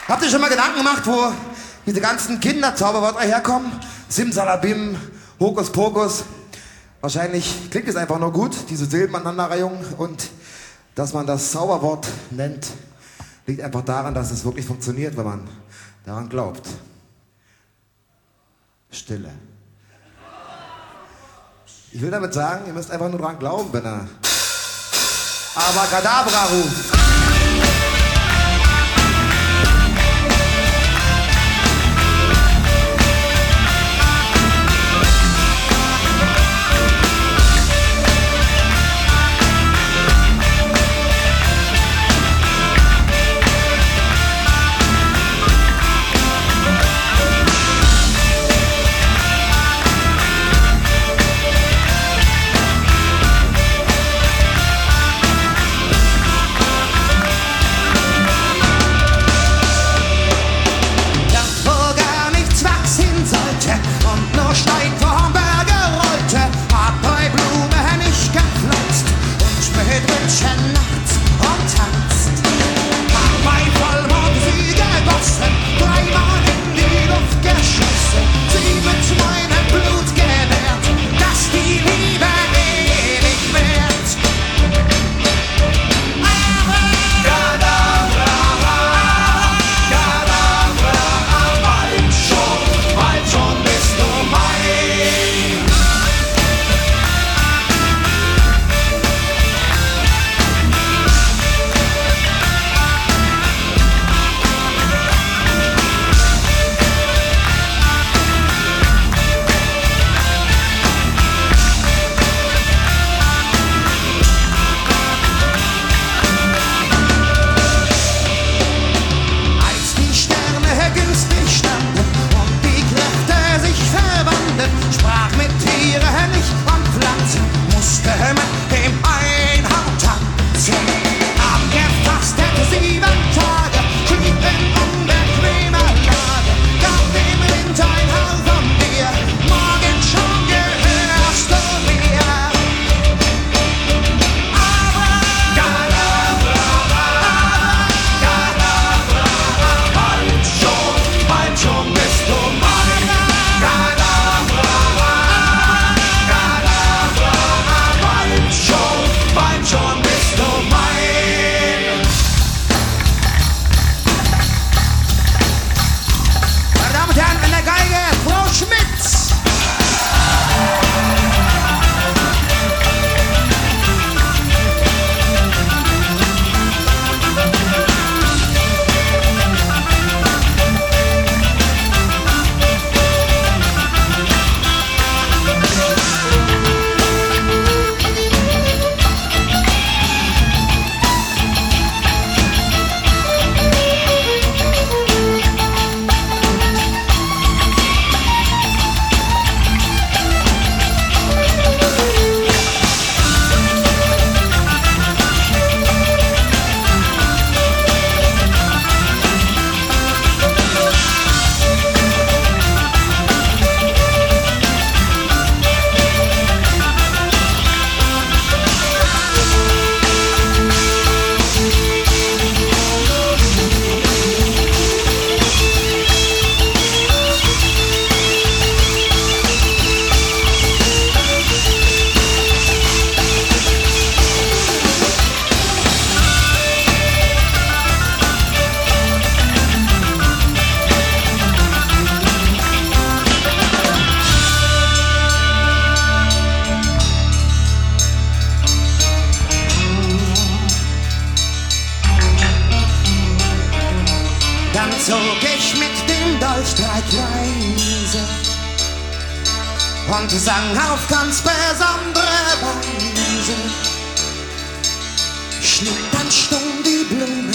Habt ihr schon mal Gedanken gemacht, wo diese ganzen Kinderzauberwörter herkommen? Simsalabim, Hokuspokus. Wahrscheinlich klingt es einfach nur gut, diese Silbenaneinanderreihung. Und dass man das Zauberwort nennt, liegt einfach daran, dass es wirklich funktioniert, wenn man daran glaubt. Stille. Ich will damit sagen, ihr müsst einfach nur dran glauben, wenn er Abracadabra ruft. Dann zog ich mit dem Dolch 3 Kreise und sang auf ganz besondere Weise. Schlug dann stumm die Blume